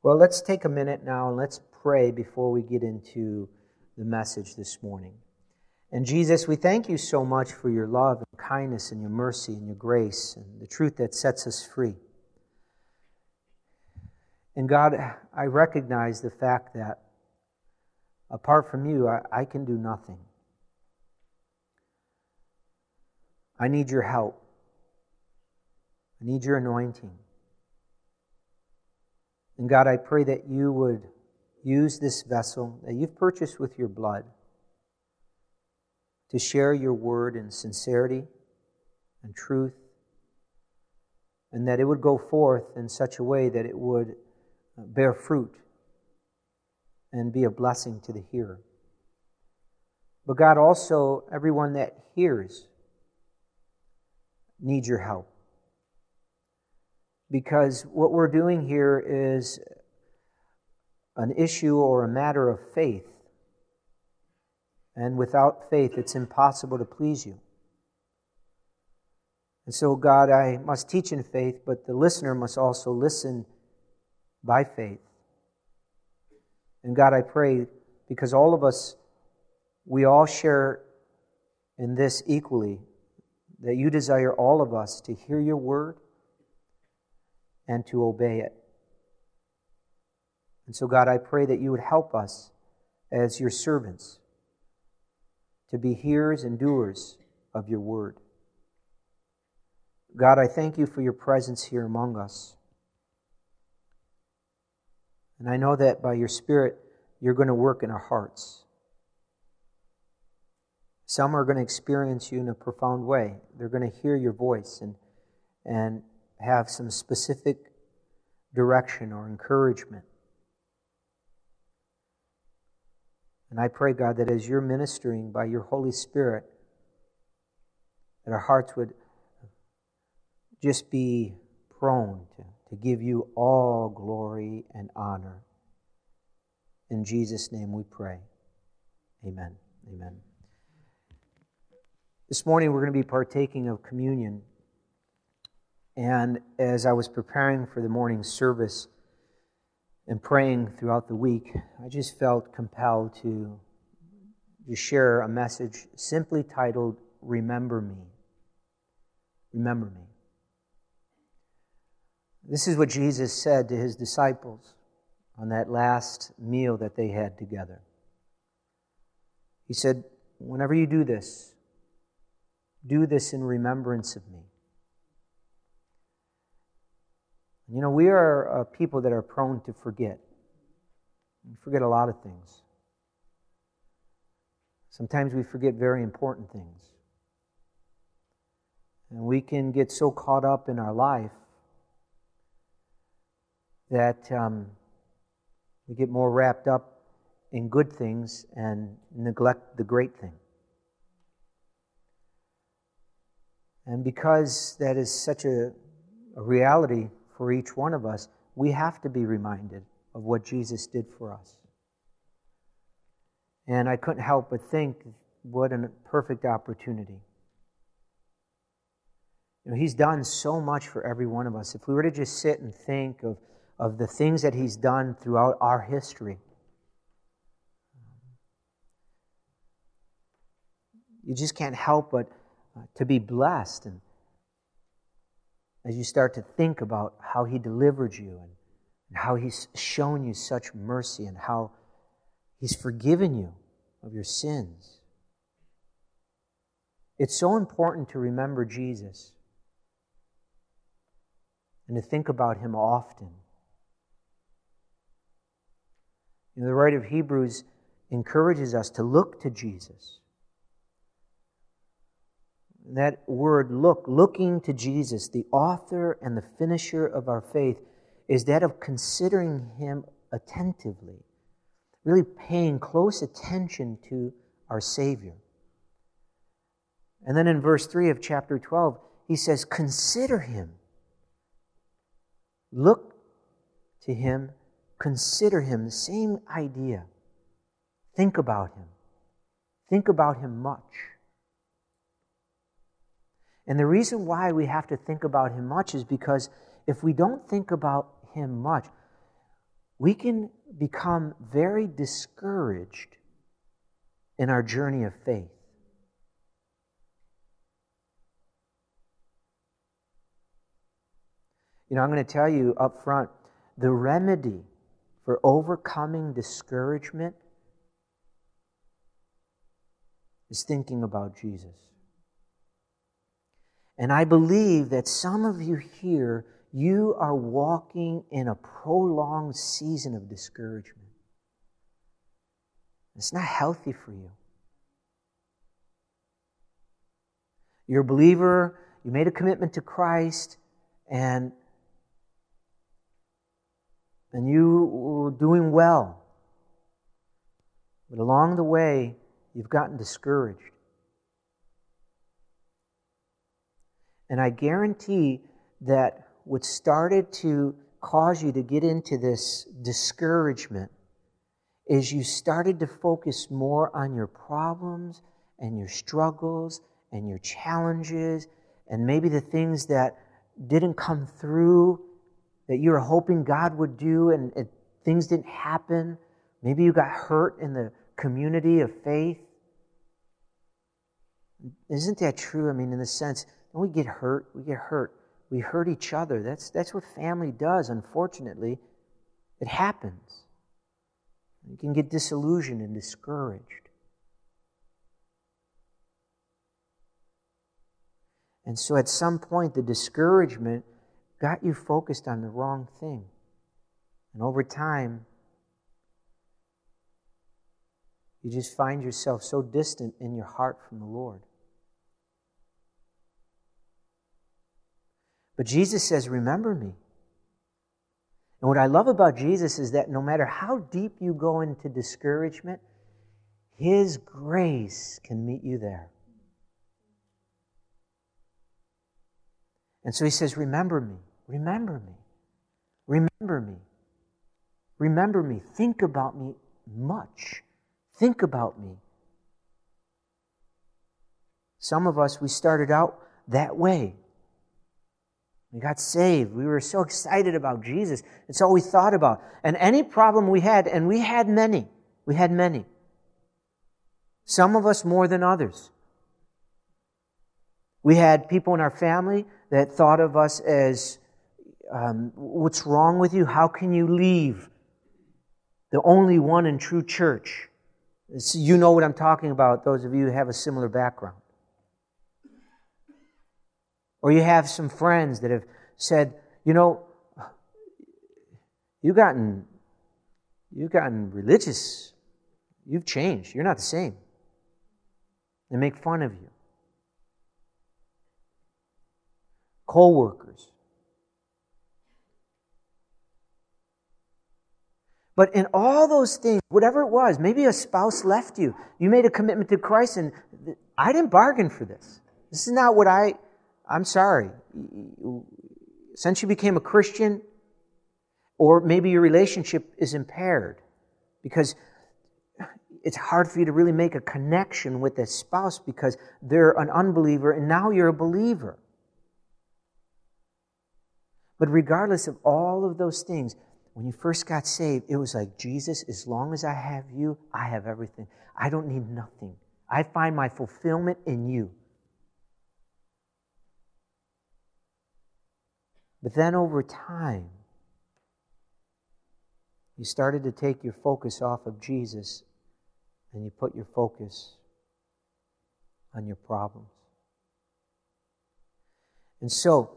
Well, let's take a minute now and let's pray before we get into the message this morning. And Jesus, we thank you so much for your love and kindness and your mercy and your grace and the truth that sets us free. And God, I recognize the fact that apart from you, I can do nothing. I need your help. I need your anointing. And God, I pray that you would use this vessel that you've purchased with your blood to share your word in sincerity and truth, and that it would go forth in such a way that it would bear fruit and be a blessing to the hearer. But God, also, everyone that hears needs your help. Because what we're doing here is an issue or a matter of faith. And without faith, it's impossible to please you. And so, God, I must teach in faith, but the listener must also listen by faith. And God, I pray, because all of us, we all share in this equally, that you desire all of us to hear your word and to obey it. And so, God, I pray that you would help us as your servants to be hearers and doers of your word. God, I thank you for your presence here among us. And I know that by your Spirit, you're going to work in our hearts. Some are going to experience you in a profound way. They're going to hear your voice and have some specific direction or encouragement. And I pray, God, that as you're ministering by your Holy Spirit, that our hearts would just be prone to give you all glory and honor. In Jesus' name we pray. Amen. Amen. This morning we're going to be partaking of communion. And as I was preparing for the morning service and praying throughout the week, I just felt compelled to share a message simply titled, Remember Me. Remember Me. This is what Jesus said to his disciples on that last meal that they had together. He said, whenever you do this in remembrance of me. You know, we are people that are prone to forget. We forget a lot of things. Sometimes we forget very important things. And we can get so caught up in our life that we get more wrapped up in good things and neglect the great thing. And because that is such a reality for each one of us, we have to be reminded of what Jesus did for us. And I couldn't help but think, what a perfect opportunity. You know, He's done so much for every one of us. If we were to just sit and think of the things that He's done throughout our history, you just can't help but to be blessed. And as you start to think about how He delivered you and how He's shown you such mercy and how He's forgiven you of your sins. It's so important to remember Jesus and to think about Him often. You know, the writer of Hebrews encourages us to look to Jesus. That word look, looking to Jesus, the author and the finisher of our faith, is that of considering Him attentively, really paying close attention to our Savior. And then in verse 3 of chapter 12, he says, consider Him. Look to Him, consider Him, the same idea. Think about Him. Think about Him much. And the reason why we have to think about Him much is because if we don't think about Him much, we can become very discouraged in our journey of faith. You know, I'm going to tell you up front, the remedy for overcoming discouragement is thinking about Jesus. And I believe that some of you here, you are walking in a prolonged season of discouragement. It's not healthy for you. You're a believer, you made a commitment to Christ, and you were doing well. But along the way, you've gotten discouraged. And I guarantee that what started to cause you to get into this discouragement is you started to focus more on your problems and your struggles and your challenges and maybe the things that didn't come through that you were hoping God would do and things didn't happen. Maybe you got hurt in the community of faith. Isn't that true? I mean, in the sense, when we get hurt, we get hurt. We hurt each other. That's what family does, unfortunately. It happens. You can get disillusioned and discouraged. And so at some point, the discouragement got you focused on the wrong thing. And over time, you just find yourself so distant in your heart from the Lord. But Jesus says, remember me. And what I love about Jesus is that no matter how deep you go into discouragement, His grace can meet you there. And so He says, remember me, remember me, remember me, remember me. Think about me much. Think about me. Some of us, we started out that way. We got saved. We were so excited about Jesus. It's all we thought about. And any problem we had, and we had many. Some of us more than others. We had people in our family that thought of us as, what's wrong with you? How can you leave the only one and true church? You know what I'm talking about, those of you who have a similar background. Or you have some friends that have said, you know, you've gotten religious. You've changed. You're not the same. They make fun of you. Co-workers. But in all those things, whatever it was, maybe a spouse left you. You made a commitment to Christ, and I didn't bargain for this. This is not what I'm sorry. Since you became a Christian, or maybe your relationship is impaired because it's hard for you to really make a connection with a spouse because they're an unbeliever and now you're a believer. But regardless of all of those things, when you first got saved, it was like, Jesus, as long as I have you, I have everything. I don't need nothing. I find my fulfillment in you. But then over time, you started to take your focus off of Jesus and you put your focus on your problems. And so,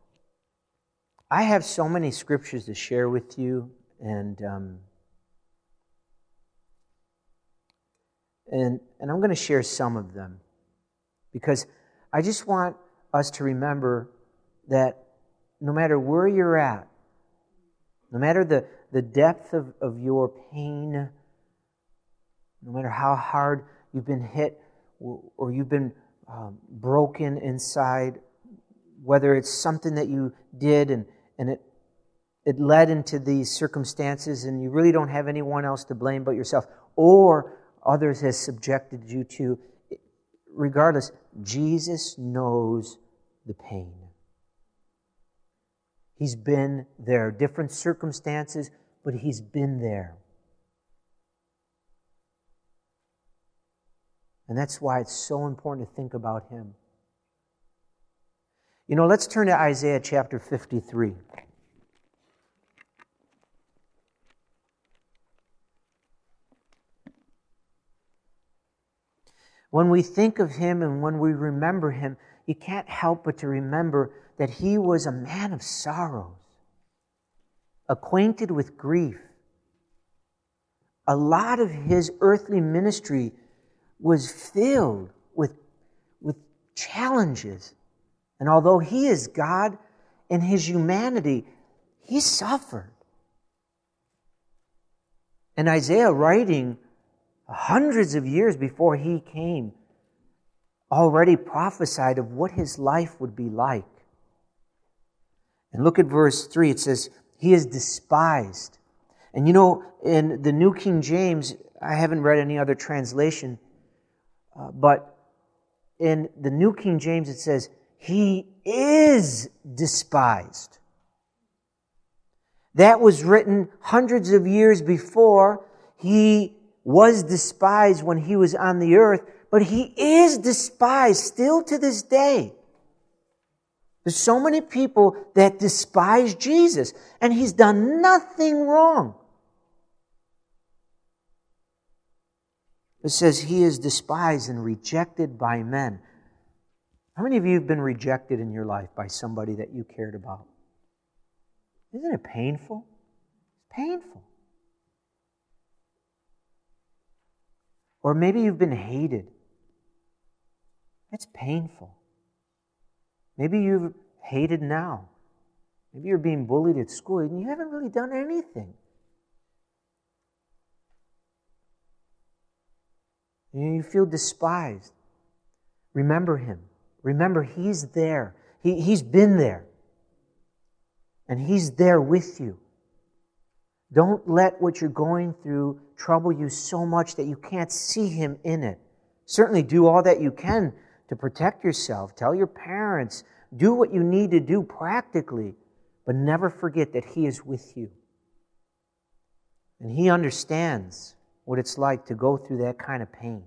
I have so many scriptures to share with you, and I'm going to share some of them because I just want us to remember that no matter where you're at, no matter the depth of your pain, no matter how hard you've been hit or you've been broken inside, whether it's something that you did and it led into these circumstances and you really don't have anyone else to blame but yourself, or others has subjected you to, regardless, Jesus knows the pain. He's been there. Different circumstances, but He's been there. And that's why it's so important to think about Him. You know, let's turn to Isaiah chapter 53. When we think of Him and when we remember Him, you can't help but to remember that He was a man of sorrows, acquainted with grief. A lot of His earthly ministry was filled with challenges. And although He is God in His humanity, He suffered. And Isaiah, writing hundreds of years before He came, already prophesied of what His life would be like. And look at verse 3. It says, He is despised. And you know, in the New King James, I haven't read any other translation, but in the New King James it says, He is despised. That was written hundreds of years before. He was despised when He was on the earth, but He is despised still to this day. There's so many people that despise Jesus, and He's done nothing wrong. It says He is despised and rejected by men. How many of you have been rejected in your life by somebody that you cared about? Isn't it painful? It's painful. Or maybe you've been hated. It's painful. Maybe you've hated now. Maybe you're being bullied at school and you haven't really done anything. And you feel despised. Remember Him. Remember, He's there. He's been there. And He's there with you. Don't let what you're going through trouble you so much that you can't see Him in it. Certainly do all that you can to protect yourself. Tell your parents. Do what you need to do practically. But never forget that He is with you. And He understands what it's like to go through that kind of pain.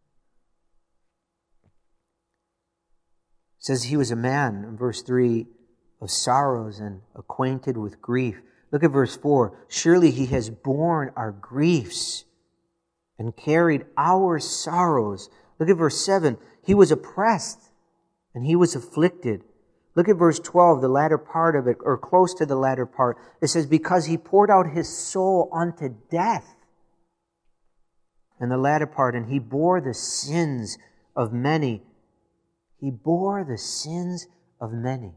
It says He was a man, in verse 3, of sorrows and acquainted with grief. Look at verse 4. Surely He has borne our griefs and carried our sorrows. Look at verse 7. He was oppressed and He was afflicted. Look at verse 12, the latter part of it, or close to the latter part. It says, because He poured out His soul unto death. And the latter part, and He bore the sins of many. He bore the sins of many.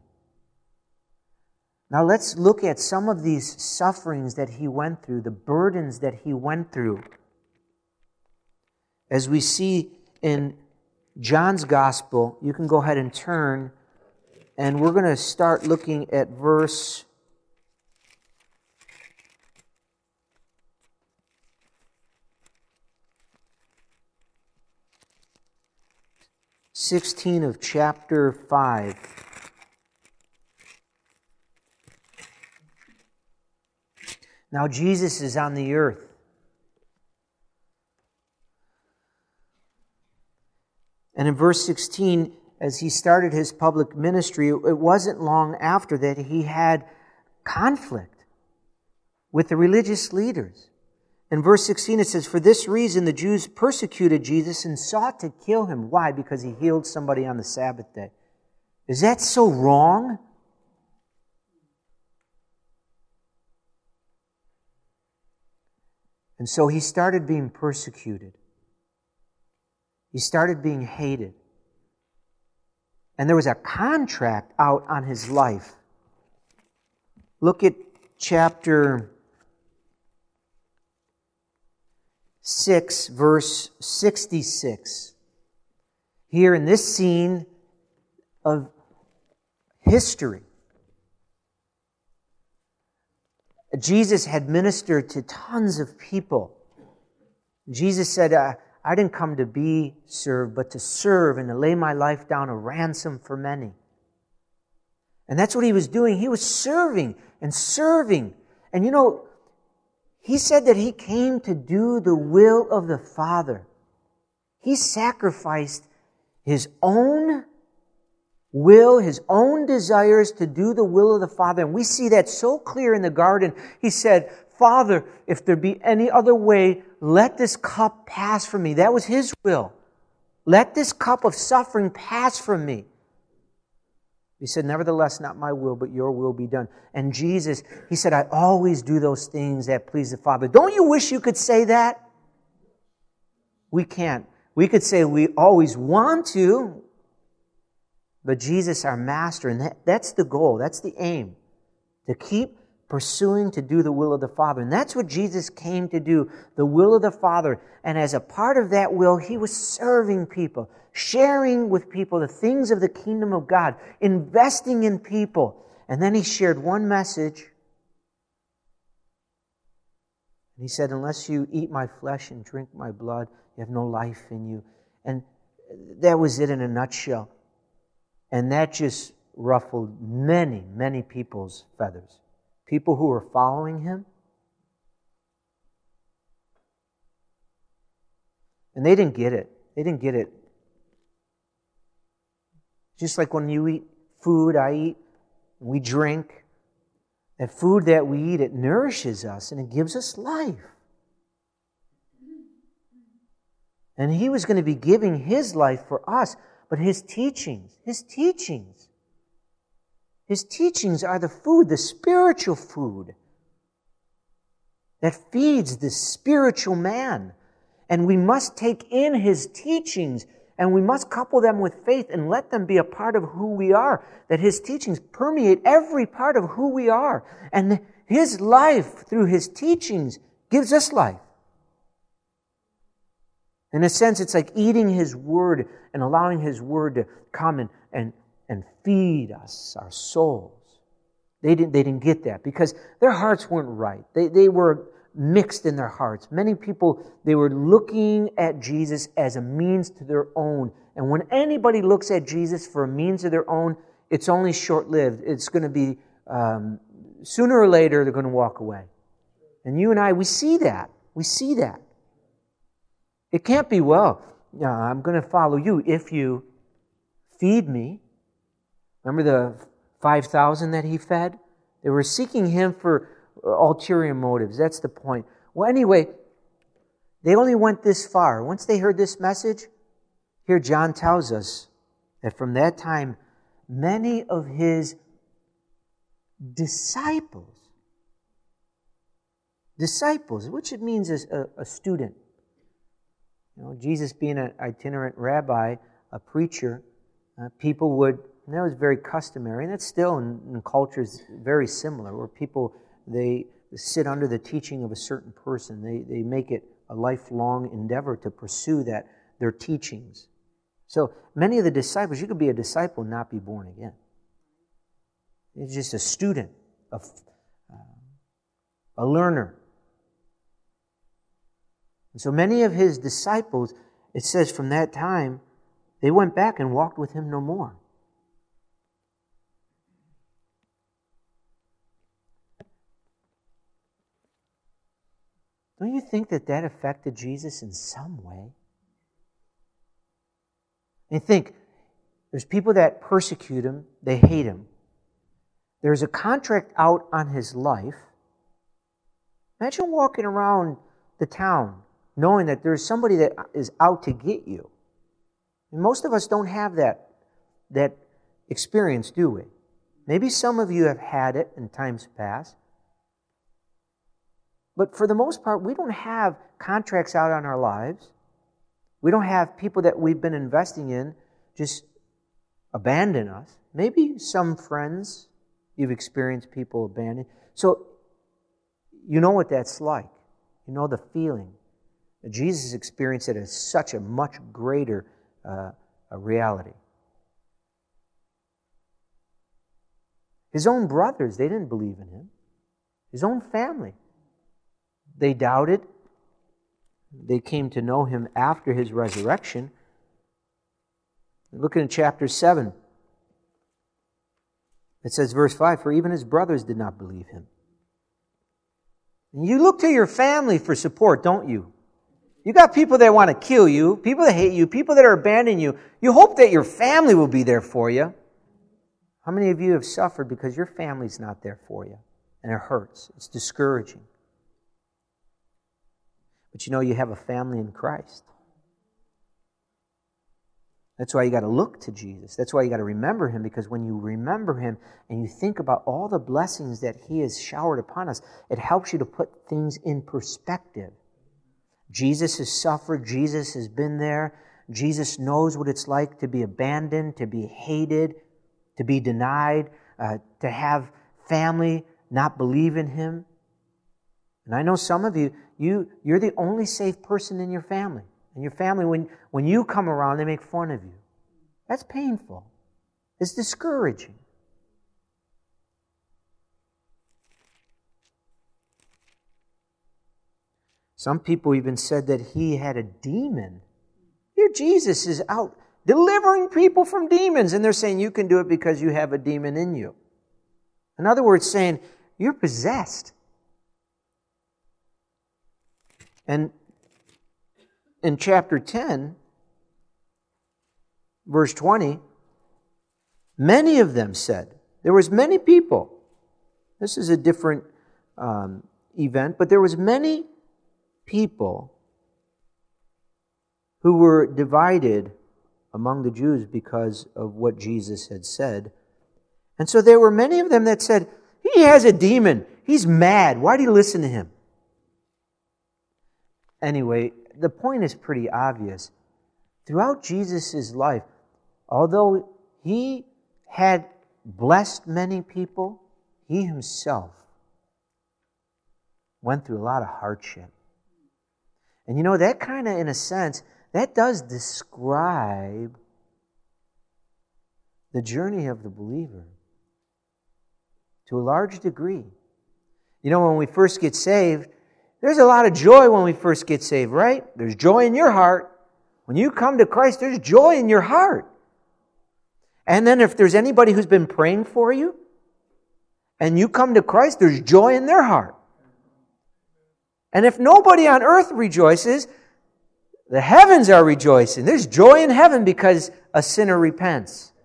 Now let's look at some of these sufferings that He went through, the burdens that He went through. As we see in John's Gospel, you can go ahead and turn, and we're going to start looking at verse 16 of chapter 5. Now Jesus is on the earth. And in verse 16, as He started His public ministry, it wasn't long after that He had conflict with the religious leaders. In verse 16 it says, for this reason the Jews persecuted Jesus and sought to kill Him. Why? Because He healed somebody on the Sabbath day. Is that so wrong? And so He started being persecuted. He started being hated. And there was a contract out on His life. Look at chapter 6, verse 66. Here in this scene of history, Jesus had ministered to tons of people. Jesus said, I didn't come to be served, but to serve and to lay my life down a ransom for many. And that's what He was doing. He was serving and serving. And you know, He said that He came to do the will of the Father. He sacrificed His own will, His own desires to do the will of the Father. And we see that so clear in the garden. He said, Father, if there be any other way, let this cup pass from me. That was His will. Let this cup of suffering pass from me. He said, nevertheless, not my will, but your will be done. And Jesus, He said, I always do those things that please the Father. Don't you wish you could say that? We can't. We could say we always want to, but Jesus, our Master, and that's the goal, that's the aim, to keep pursuing to do the will of the Father. And that's what Jesus came to do, the will of the Father. And as a part of that will, He was serving people, sharing with people the things of the kingdom of God, investing in people. And then He shared one message. He said, unless you eat my flesh and drink my blood, you have no life in you. And that was it in a nutshell. And that just ruffled many, many people's feathers. People who were following Him. And they didn't get it. They didn't get it. Just like when you eat food, I eat, and we drink. That food that we eat, it nourishes us and it gives us life. And He was going to be giving His life for us. But His teachings are the food, the spiritual food that feeds the spiritual man. And we must take in His teachings and we must couple them with faith and let them be a part of who we are. That His teachings permeate every part of who we are. And His life through His teachings gives us life. In a sense, it's like eating His Word and allowing His Word to come and feed us, our souls. They didn't get that because their hearts weren't right. They were mixed in their hearts. Many people, they were looking at Jesus as a means to their own. And when anybody looks at Jesus for a means of their own, it's only short-lived. It's going to be, sooner or later, they're going to walk away. And you and I, we see that. We see that. It can't be, well, I'm going to follow you if you feed me. Remember the 5,000 that He fed? They were seeking Him for ulterior motives. That's the point. Well, anyway, they only went this far. Once they heard this message, here John tells us that from that time, many of His disciples, which it means is a student. You know, Jesus being an itinerant rabbi, a preacher, people would, and that was very customary, and that's still in cultures very similar, where people, they sit under the teaching of a certain person. They make it a lifelong endeavor to pursue their teachings. So many of the disciples, you could be a disciple and not be born again. It's just a student, a learner. And so many of His disciples, it says from that time, they went back and walked with Him no more. Don't you think that affected Jesus in some way? And think, there's people that persecute Him, they hate Him. There's a contract out on His life. Imagine walking around the town knowing that there's somebody that is out to get you. And most of us don't have that experience, do we? Maybe some of you have had it in times past. But for the most part, we don't have contracts out on our lives. We don't have people that we've been investing in just abandon us. Maybe some friends, you've experienced people abandon. So you know what that's like. You know the feeling. Jesus experienced it as such a much greater a reality. His own brothers, they didn't believe in Him. His own family, they doubted. They came to know Him after His resurrection. Look in chapter 7. It says, verse 5, for even His brothers did not believe Him. You look to your family for support, don't you? You got people that want to kill you, people that hate you, people that are abandoning you. You hope that your family will be there for you. How many of you have suffered because your family's not there for you? And it hurts. It's discouraging. But you know you have a family in Christ. That's why you got to look to Jesus. That's why you got to remember Him, because when you remember Him and you think about all the blessings that He has showered upon us, it helps you to put things in perspective. Jesus has suffered. Jesus has been there. Jesus knows what it's like to be abandoned, to be hated, to be denied, to have family not believe in Him. And I know some of you're the only safe person in your family. And your family, when you come around, they make fun of you. That's painful. It's discouraging. Some people even said that he had a demon. Here Jesus is out delivering people from demons, and they're saying you can do it because you have a demon in you. In other words, saying you're possessed. And in chapter 10, verse 20, many of them said, there was many people. This is a different event, but there was many people who were divided among the Jews because of what Jesus had said. And so there were many of them that said, he has a demon. He's mad. Why do you listen to him? Anyway, the point is pretty obvious. Throughout Jesus' life, although he had blessed many people, he himself went through a lot of hardship. And you know, that kind of, in a sense, that does describe the journey of the believer to a large degree. You know, when we first get saved, there's a lot of joy when we first get saved, right? There's joy in your heart. When you come to Christ, there's joy in your heart. And then if there's anybody who's been praying for you, and you come to Christ, there's joy in their heart. And if nobody on earth rejoices, the heavens are rejoicing. There's joy in heaven because a sinner repents.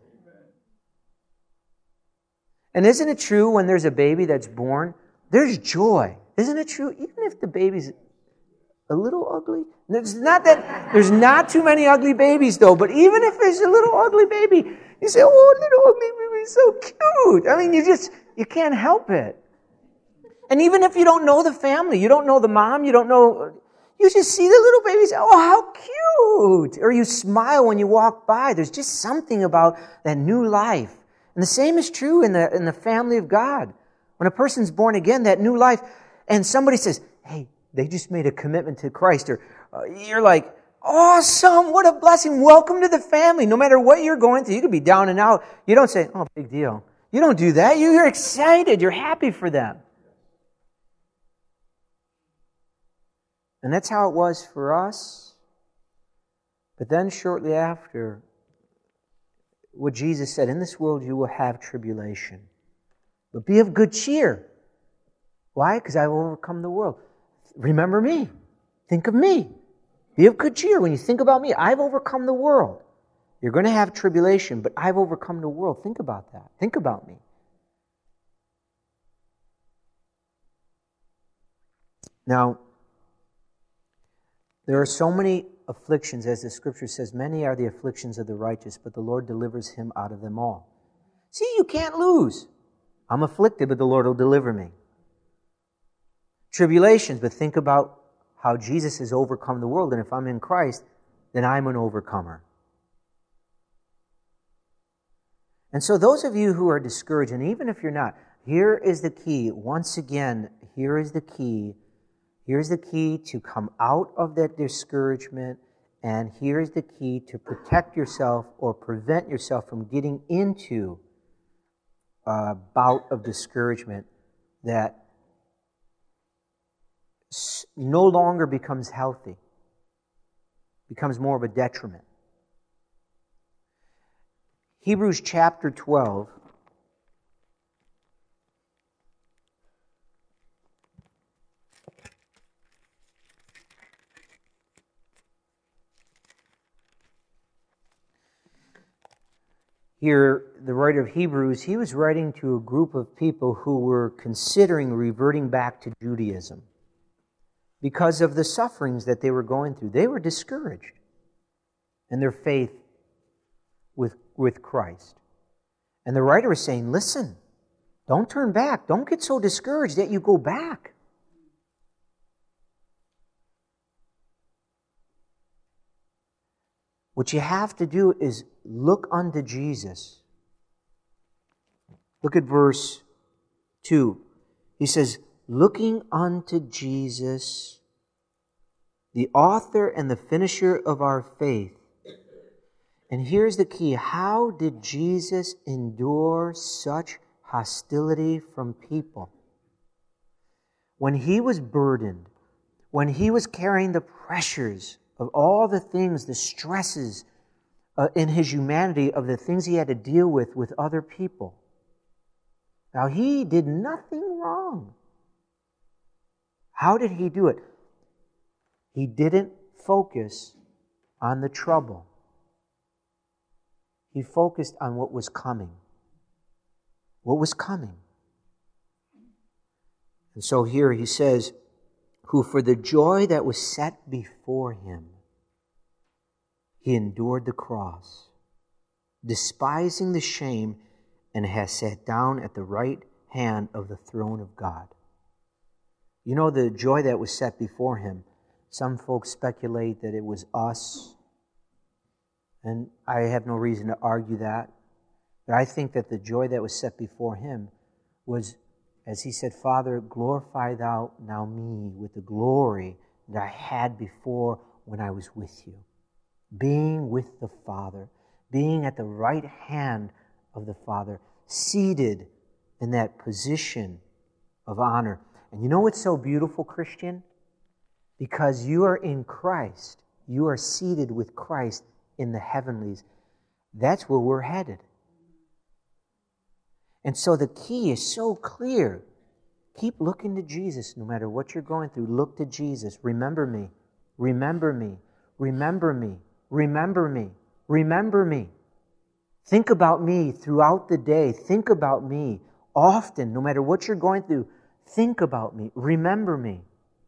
And isn't it true when there's a baby that's born, there's joy? Isn't it true? Even if the baby's a little ugly. There's not too many ugly babies though, but even if there's a little ugly baby, you say, oh, little ugly baby is so cute. I mean, you can't help it. And even if you don't know the family, you don't know the mom, you just see the little baby, say, oh, how cute. Or you smile when you walk by. There's just something about that new life. And the same is true in the family of God. When a person's born again, that new life, and somebody says, hey, they just made a commitment to Christ. Or you're like, awesome, what a blessing. Welcome to the family. No matter what you're going through, you could be down and out. You don't say, oh, big deal. You don't do that. You're excited. You're happy for them. And that's how it was for us. But then shortly after, what Jesus said, in this world you will have tribulation. But be of good cheer. Why? Because I will overcome the world. Remember me. Think of me. Be of good cheer. When you think about me, I've overcome the world. You're going to have tribulation, but I've overcome the world. Think about that. Think about me. Now, there are so many afflictions, as the Scripture says, many are the afflictions of the righteous, but the Lord delivers him out of them all. See, you can't lose. I'm afflicted, but the Lord will deliver me. Tribulations, but think about how Jesus has overcome the world, and if I'm in Christ, then I'm an overcomer. And so those of you who are discouraged, and even if you're not, here is the key. Once again, here is the key. Here's the key to come out of that discouragement, and here's the key to protect yourself or prevent yourself from getting into a bout of discouragement that no longer becomes healthy, becomes more of a detriment. Hebrews chapter 12. Here, the writer of Hebrews, he was writing to a group of people who were considering reverting back to Judaism because of the sufferings that they were going through. They were discouraged in their faith with Christ. And the writer is saying, listen, don't turn back. Don't get so discouraged that you go back. What you have to do is look unto Jesus. Look at verse 2. He says, looking unto Jesus, the author and the finisher of our faith. And here's the key. How did Jesus endure such hostility from people? When he was burdened, when he was carrying the pressures of all the things, the stresses in his humanity, of the things he had to deal with other people. Now, he did nothing wrong. How did he do it? He didn't focus on the trouble. He focused on what was coming. What was coming. And so here he says, who for the joy that was set before him, he endured the cross, despising the shame, and has sat down at the right hand of the throne of God. You know, the joy that was set before him, some folks speculate that it was us, and I have no reason to argue that. But I think that the joy that was set before him was, as he said, Father, glorify thou now me with the glory that I had before when I was with you. Being with the Father, being at the right hand of the Father, seated in that position of honor. And you know what's so beautiful, Christian? Because you are in Christ, you are seated with Christ in the heavenlies. That's where we're headed. And so the key is so clear. Keep looking to Jesus no matter what you're going through. Look to Jesus. Remember me. Remember me. Remember me. Remember me. Remember me. Think about me throughout the day. Think about me often, no matter what you're going through. Think about me. Remember me.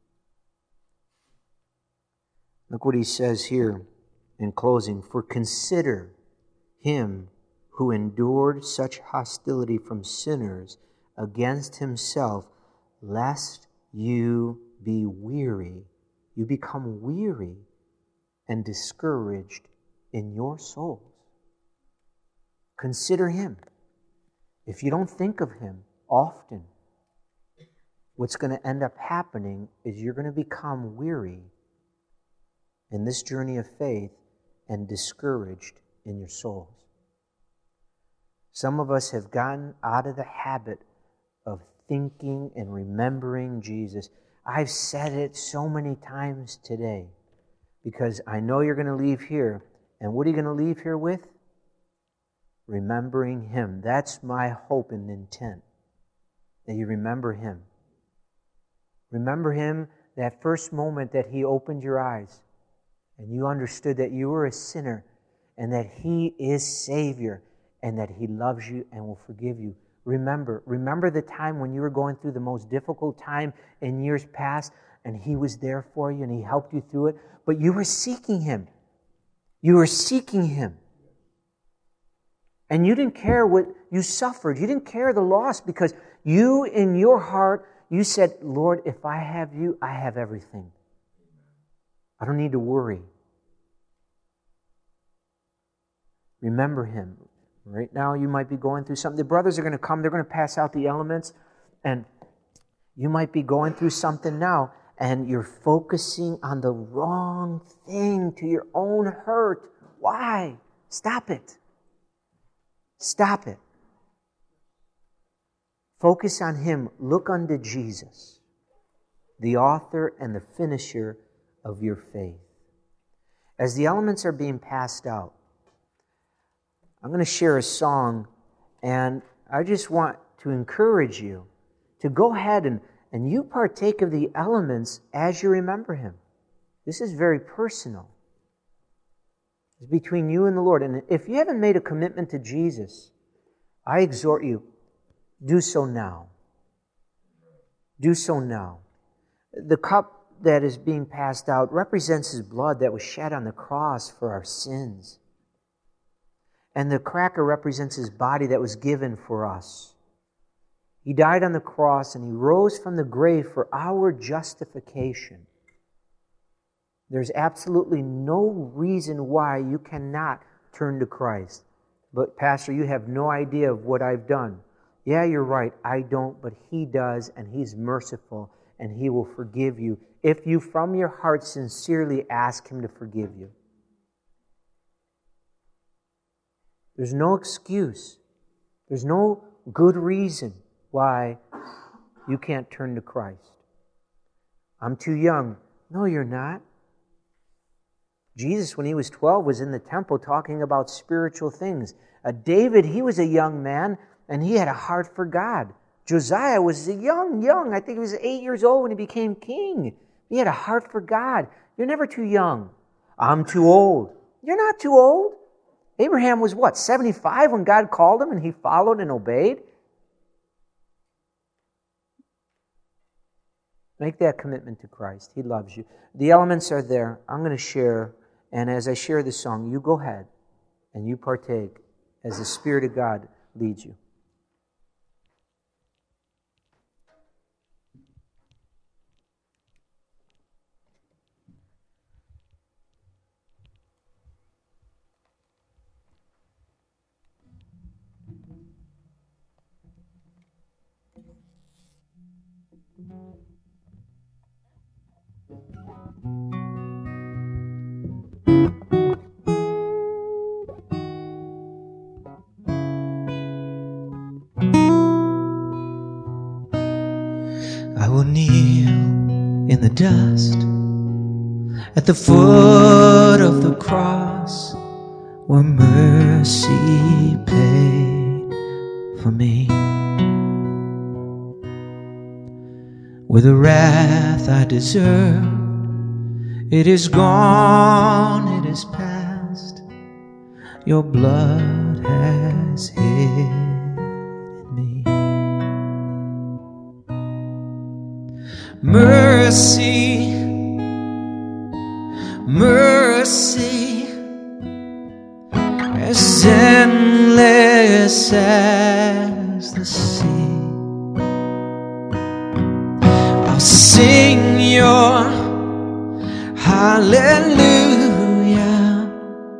Look what he says here in closing. For consider him who endured such hostility from sinners against himself, lest you be weary. You become weary and discouraged in your souls. Consider him. If you don't think of him often, what's going to end up happening is you're going to become weary in this journey of faith and discouraged in your souls. Some of us have gotten out of the habit of thinking and remembering Jesus. I've said it so many times today because I know you're going to leave here. And what are you going to leave here with? Remembering him. That's my hope and intent, that you remember him. Remember him, that first moment that he opened your eyes and you understood that you were a sinner and that he is Savior and that he loves you and will forgive you. Remember the time when you were going through the most difficult time in years past and he was there for you and he helped you through it, but you were seeking him. You were seeking him. And you didn't care what you suffered. You didn't care the loss because you, in your heart, you said, Lord, if I have you, I have everything. I don't need to worry. Remember him. Right now you might be going through something. The brothers are going to come. They're going to pass out the elements. And you might be going through something now and you're focusing on the wrong thing to your own hurt. Why? Stop it. Stop it. Focus on him. Look unto Jesus, the author and the finisher of your faith. As the elements are being passed out, I'm going to share a song, and I just want to encourage you to go ahead and you partake of the elements as you remember him. This is very personal. It's between you and the Lord. And if you haven't made a commitment to Jesus, I exhort you, do so now. Do so now. The cup that is being passed out represents His blood that was shed on the cross for our sins. And the cracker represents His body that was given for us. He died on the cross and He rose from the grave for our justification. There's absolutely no reason why you cannot turn to Christ. But Pastor, you have no idea of what I've done. Yeah, you're right. I don't, but He does, and He's merciful, and He will forgive you if you from your heart sincerely ask Him to forgive you. There's no excuse. There's no good reason why you can't turn to Christ. I'm too young. No, you're not. Jesus, when He was 12, was in the temple talking about spiritual things. David, he was a young man, and he had a heart for God. Josiah was young. I think he was 8 years old when he became king. He had a heart for God. You're never too young. I'm too old. You're not too old. Abraham was what, 75 when God called him and he followed and obeyed? Make that commitment to Christ. He loves you. The elements are there. I'm going to share, and as I share this song, you go ahead and you partake as the Spirit of God leads you. I will kneel in the dust at the foot of the cross where mercy paid for me, where the wrath I deserve, it is gone, it is past. Your blood has hidden me. Mercy, mercy, as endless as the sea. I'll sing your hallelujah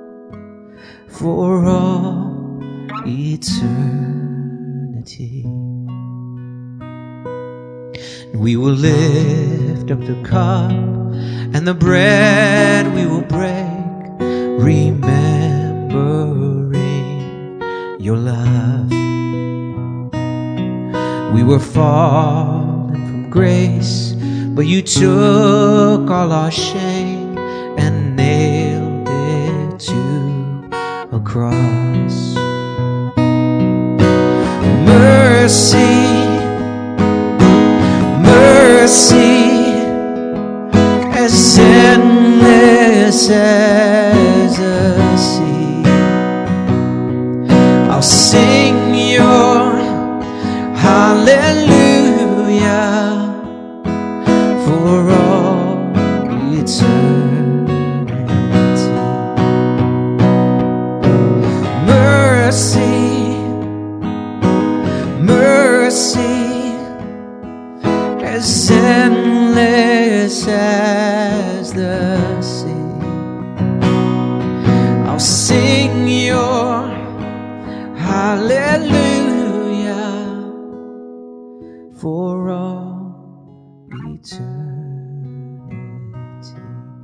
for all eternity. We will lift up the cup and the bread we will break, remembering your love. We were fallen from grace, but you took all our shame and nailed it to a cross. Mercy, mercy, as endless as the sea. I'll sing your hallelujah for all eternity. Mercy, mercy, as endless as the sea. I'll sing your hallelujah for all eternity.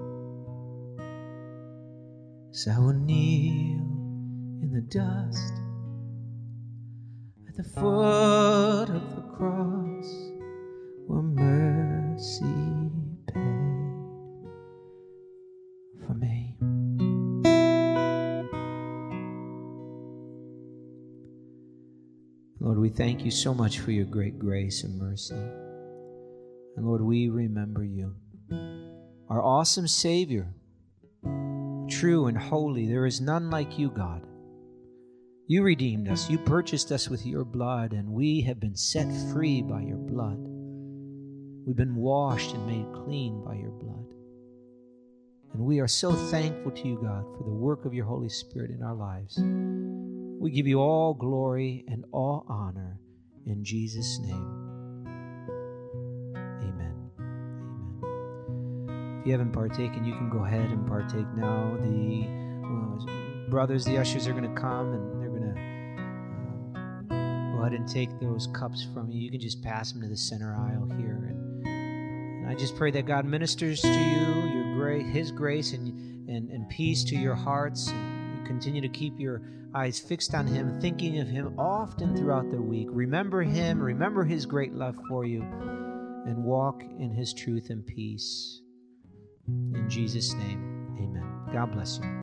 So I will kneel in the dust at the foot of the cross where mercy paid for me. Lord, we thank you so much for your great grace and mercy. And Lord, we remember you, our awesome Savior, true and holy. There is none like you, God. You redeemed us. You purchased us with your blood, and we have been set free by your blood. We've been washed and made clean by your blood. And we are so thankful to you, God, for the work of your Holy Spirit in our lives. We give you all glory and all honor in Jesus' name. Amen. Amen. If you haven't partaken, you can go ahead and partake now. The brothers, the ushers are going to come, and they're going to go ahead and take those cups from you. You can just pass them to the center aisle here. And I just pray that God ministers to you, His grace and peace to your hearts. And you continue to keep your eyes fixed on Him, thinking of Him often throughout the week. Remember Him, remember His great love for you, and walk in His truth and peace. In Jesus' name, amen. God bless you.